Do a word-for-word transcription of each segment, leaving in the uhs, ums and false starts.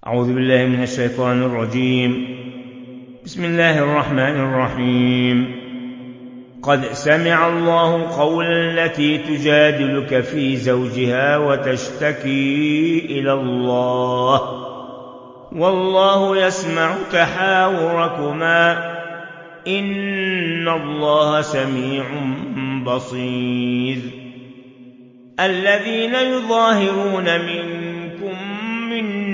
أعوذ بالله من الشيطان الرجيم. بسم الله الرحمن الرحيم. قد سمع الله قول التي تجادلك في زوجها وتشتكي إلى الله والله يسمع تحاوركما إن الله سميع بصير. الذين يظاهرون منكم من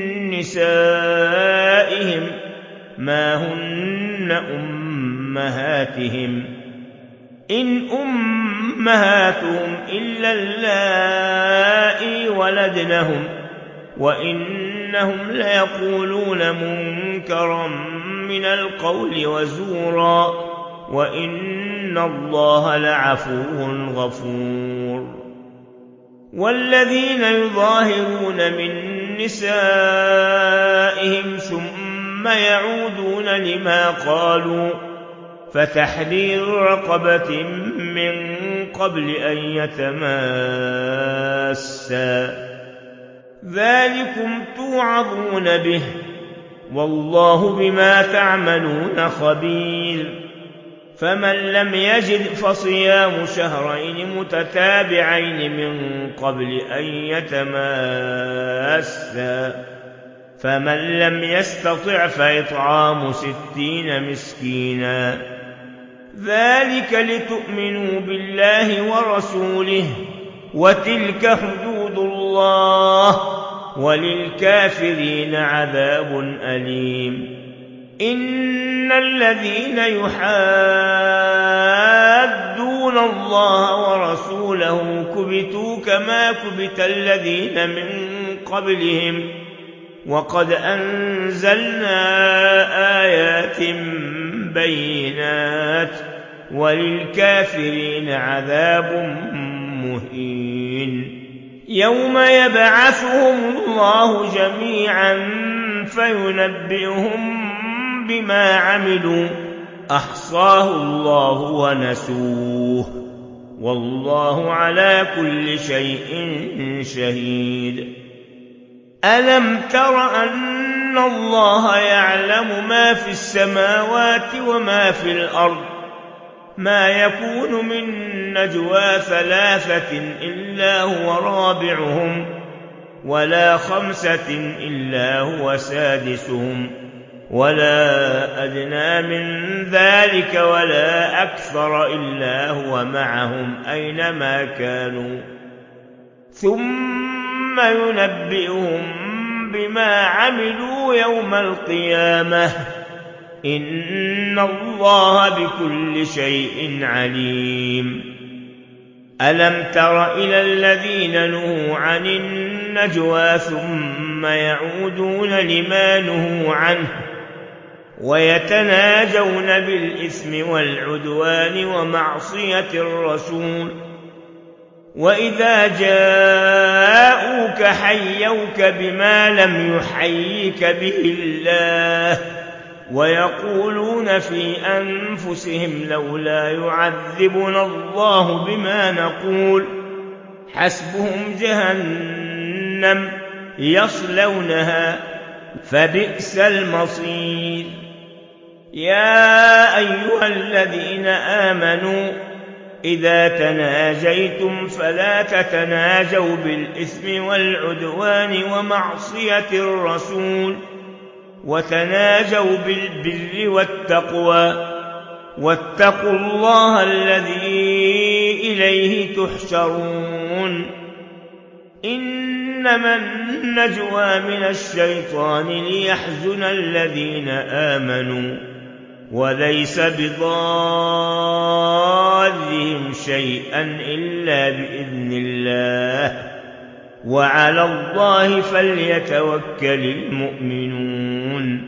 نسائهم ما هن أمهاتهم إن أمهاتهم إلا اللائي ولدنهم وإنهم ليقولون منكرا من القول وزورا وإن الله لعفو غفور. والذين يظاهرون من نسائهم ثم يعودون لما قالوا فتحرير رقبة من قبل أن يتماسا ذلكم توعظون به والله بما تعملون خبير. فمن لم يجد فصيام شهرين متتابعين من قبل أن يتماسا فمن لم يستطع فإطعام ستين مسكينا ذلك لتؤمنوا بالله ورسوله وتلك حدود الله وللكافرين عذاب أليم. إن الذين يحادون الله ورسوله كبتوا كما كبت الذين من قبلهم وقد أنزلنا آيات بينات وللكافرين عذاب مهين. يوم يبعثهم الله جميعا فينبئهم بما عملوا أحصاه الله ونسوه والله على كل شيء شهيد. ألم تر أن الله يعلم ما في السماوات وما في الأرض ما يكون من نجوى ثلاثة إلا هو رابعهم ولا خمسة إلا هو سادسهم ولا أدنى من ذلك ولا أكثر إلا هو معهم أينما كانوا ثم ينبئهم بما عملوا يوم القيامة إن الله بكل شيء عليم. ألم تر إلى الذين نهوا عن النجوى ثم يعودون لما نهوا عنه ويتناجون بالإثم والعدوان ومعصية الرسول وإذا جاءوك حيوك بما لم يحيك به الله ويقولون في أنفسهم لولا يعذبنا الله بما نقول حسبهم جهنم يصلونها فبئس المصير. يا أيها الذين آمنوا إذا تناجيتم فلا تتناجوا بالإثم والعدوان ومعصية الرسول وتناجوا بالبر والتقوى واتقوا الله الذي إليه تحشرون. إنما النجوى من الشيطان ليحزن الذين آمنوا وليس بضارهم شيئا إلا بإذن الله وعلى الله فليتوكل المؤمنون.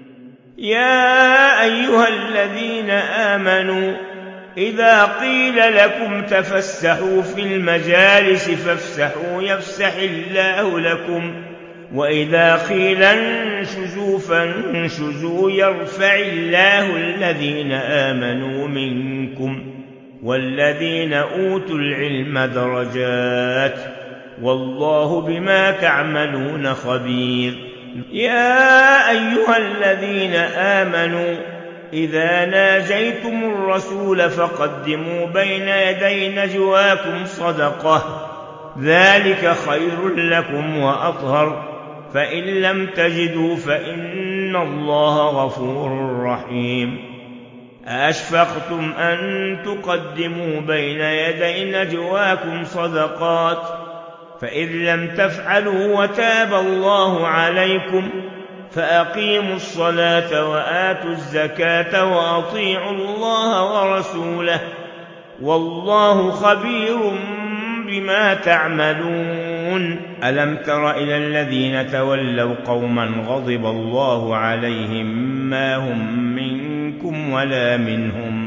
يا أيها الذين آمنوا إذا قيل لكم تفسحوا في المجالس فافسحوا يفسح الله لكم وإذا قيل انشزوا فانشزوا يرفع الله الذين آمنوا منكم والذين أوتوا العلم درجات والله بما تعملون خبير. يا أيها الذين آمنوا إذا ناجيتم الرسول فقدموا بين يدي نجواكم صدقة ذلك خير لكم وأطهر فإن لم تجدوا فإن الله غفور رحيم أأشفقتم أن تقدموا بين يدي نجواكم صدقات فإذ لم تفعلوا وتاب الله عليكم فأقيموا الصلاة وآتوا الزكاة وأطيعوا الله ورسوله والله خبير بما تعملون ألم تر إلى الذين تولوا قوما غضب الله عليهم ما هم منكم ولا منهم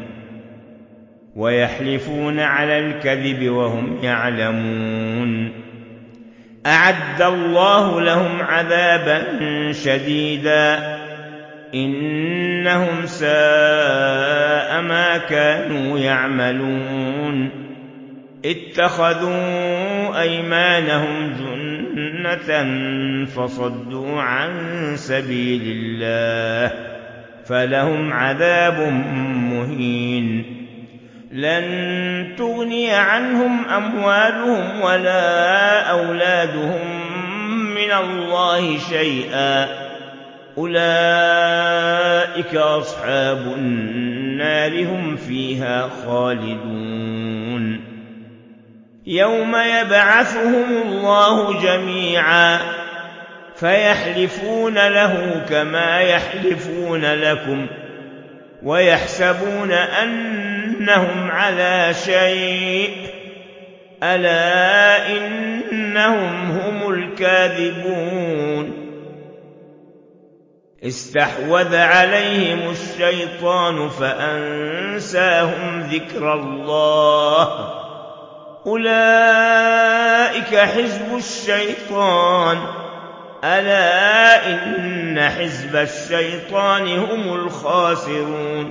ويحلفون على الكذب وهم يعلمون أعد الله لهم عذابا شديدا إنهم ساء ما كانوا يعملون اتخذوا أيمانهم جنة فصدوا عن سبيل الله فلهم عذاب مهين لن تغني عنهم أموالهم ولا أولادهم من الله شيئا أولئك أصحاب النار هم فيها خالدون يوم يبعثهم الله جميعا فيحلفون له كما يحلفون لكم ويحسبون أنهم على شيء ألا إنهم هم الكاذبون استحوذ عليهم الشيطان فأنساهم ذكر الله أولئك حزب الشيطان ألا إن حزب الشيطان هم الخاسرون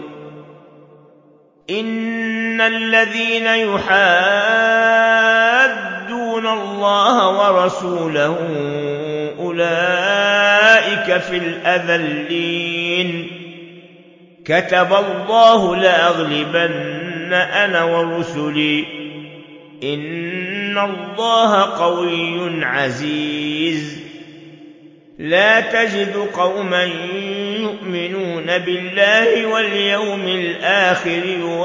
إن الذين يحادون الله ورسوله أولئك في الأذلين كتب الله لأغلبن أنا ورسلي إن الله قوي عزيز لا تجد قوما يؤمنون بالله واليوم الآخر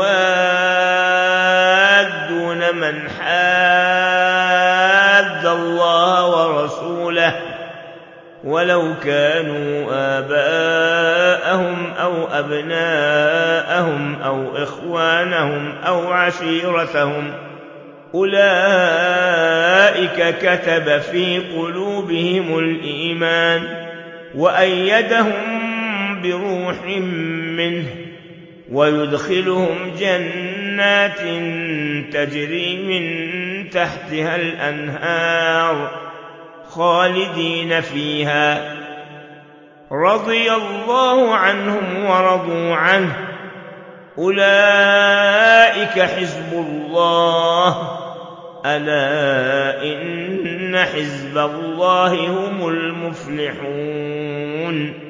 يوادون من حاد الله ورسوله ولو كانوا آباءهم أو أبناءهم أو إخوانهم أو عشيرتهم أولئك كتب في قلوبهم الإيمان وأيدهم بروح منه ويدخلهم جنات تجري من تحتها الأنهار خالدين فيها رضي الله عنهم ورضوا عنه أولئك حزب الله ألا إن حزب الله هم المفلحون